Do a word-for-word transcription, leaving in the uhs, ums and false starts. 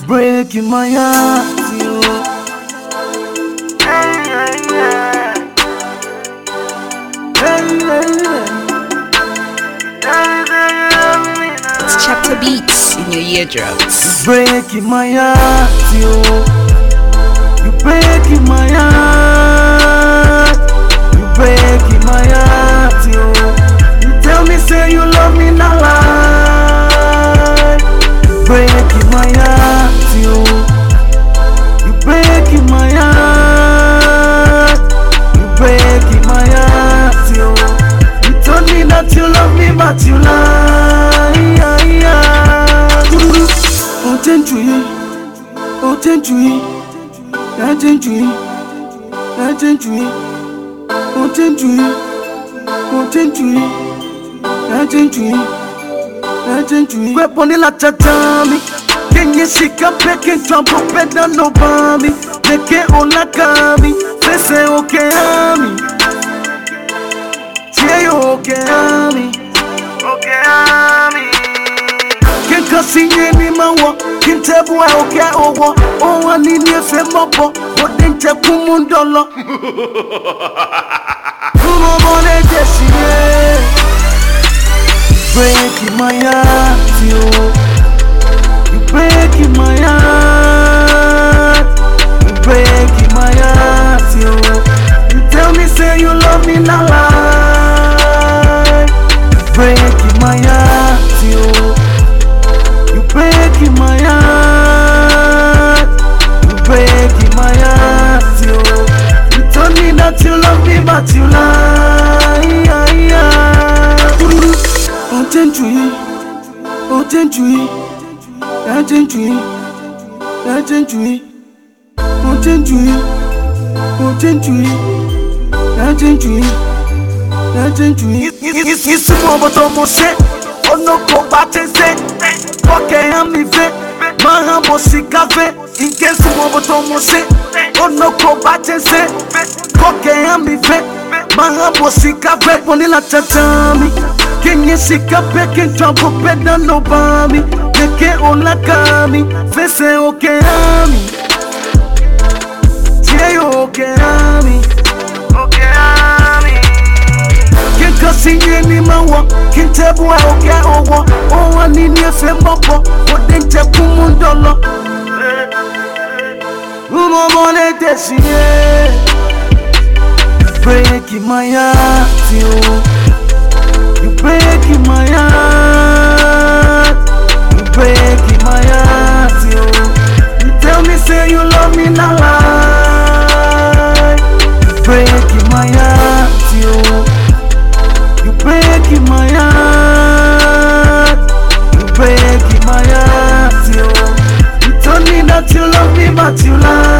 breaking my heart, you. Hey, hey, yeah. Hey, hey, yeah. It's Chapter Beats in your eardrums. Breaking my heart, you. You breaking my heart. You breaking my heart, you. You tell me say you love me not lie. You breaking my heart, you. You breaking my heart. You breaking my heart, you. You told me that you love me but you lie. Oh, thank you. Oh, thank you. I thank you. I thank you. Oh, thank you. Oh, thank you. I thank you. I thank you. We're on the latchami. Can you shake up pecking trouble better no bami? Make it all like me. They say okay, ami. Say okay, ami. Okay, ami. Can't see any man walk. Can't tell boy okay over. Oh, I need you for my boy. But then take Kumundolo. Come on, let's breaking my heart, you. You breaking my heart. You breaking my heart, you. You tell me say you love me not lie. You breaking my heart, you. You breaking my heart. You breaking my heart, you. You told me that you love me but you lie. Oh, thank you. Oh, thank you. I thank you. I thank you. Oh, thank you. Oh, thank you. I thank you. I thank you. You small but almost set. Oh, no, go back and say. Okay, I'm me vet. My humble sick cafe. In case small but almost set. Oh, no, go back and say. Okay, I'm me vet. My humble sick cafe. Only la chachami. Can you shake up pecking trouble better no bami? Make it all like me. Face okay, ami. Say okay, ami. Okay, ami. Can't see any man walk. Can't tell boy okay over. Oh, I need you for my boy. But then take Kumundolo. Umo mole desi. Breaking my heart, you. You breaking my heart. You breaking my heart, you. You tell me say you love me not lie. You breaking my heart, you. You breaking my heart. You breaking my heart, you. You told me that you love me but you lie.